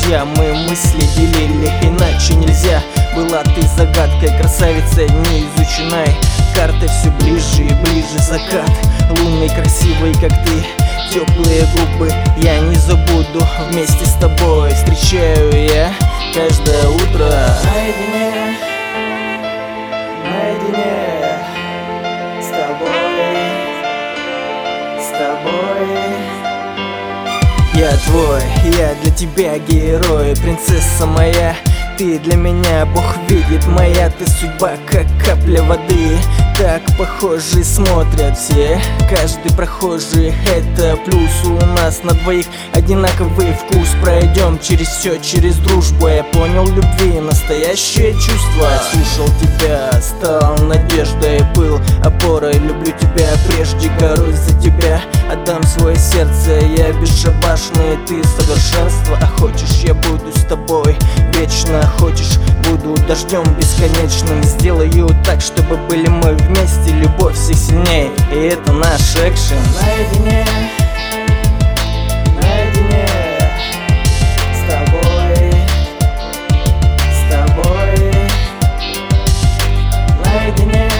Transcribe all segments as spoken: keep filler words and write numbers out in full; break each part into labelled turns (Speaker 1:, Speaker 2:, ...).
Speaker 1: друзья. Мы мысли делили, иначе нельзя. Была ты загадкой, красавицей неизученной. Картой все ближе и ближе закат. Лунный, красивый, как ты, теплые губы я не забуду. Вместе с тобой встречаю я каждое утро. Наедине, наедине с тобой, с тобой. Я твой, я для тебя герой, принцесса моя. Ты для меня, Бог видит моя, ты судьба, как капля воды. Так похожи смотрят все, каждый прохожий, это плюс. У нас на двоих одинаковый вкус. Пройдем через все, через дружбу. Я понял любви, настоящее чувство. Слушал тебя, стал надеждой, был опорой. Люблю тебя прежде, горой за тебя. Отдам свое сердце, я бесшабашный, ты совершенство. А хочешь, я буду с тобой вечно. Хочешь, буду дождем бесконечным. Сделаю так, чтобы были мы вместе. Любовь всех сильнее, и это наш экшен. Наедине, наедине с тобой, с тобой. Наедине,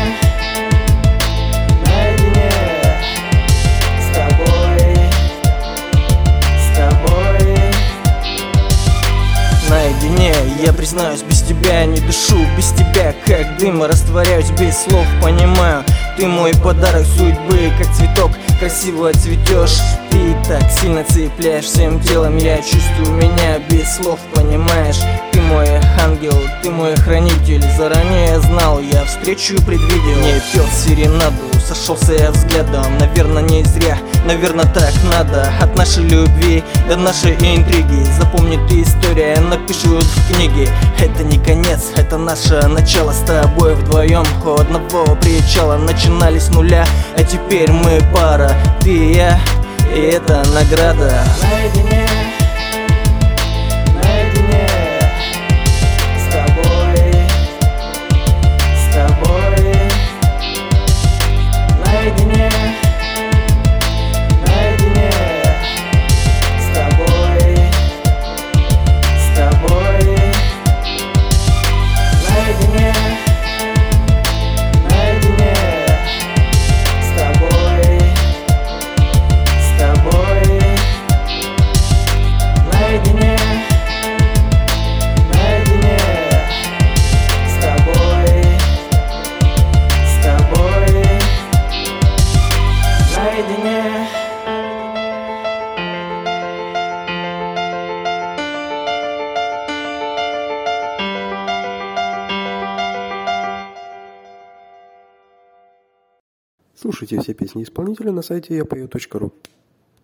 Speaker 1: наедине с тобой, с тобой. Наедине, я признаюсь, без тебя не дышу. Без тебя как дым, растворяюсь без слов, понимаю. Ты мой подарок судьбы, как цветок, красиво цветешь. Ты так сильно цепляешь всем телом, я чувствую меня без слов, понимаешь. Ты мой ангел, ты мой хранитель. Заранее знал, я встречу предвидел. Не пел серенаду, сошелся я взглядом. Наверное, не зря, наверное, так надо. От нашей любви до нашей интриги. Запомни ты, история напишут в книге. Это не конец, это наше начало. С тобой вдвоем у одного причала. Начинали с нуля, а теперь мы пара. Ты и я, и это награда. Наедине, наедине с тобой, с тобой. Наедине, наедине с тобой, с тобой. Наедине, наедине с тобой, с тобой. Наедине, наедине с тобой, с тобой. Наедине.
Speaker 2: Слушайте все песни исполнителя на сайте я пою точка ру.